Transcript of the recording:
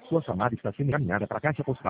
Sua chamada está sendo encaminhada para a caixa postal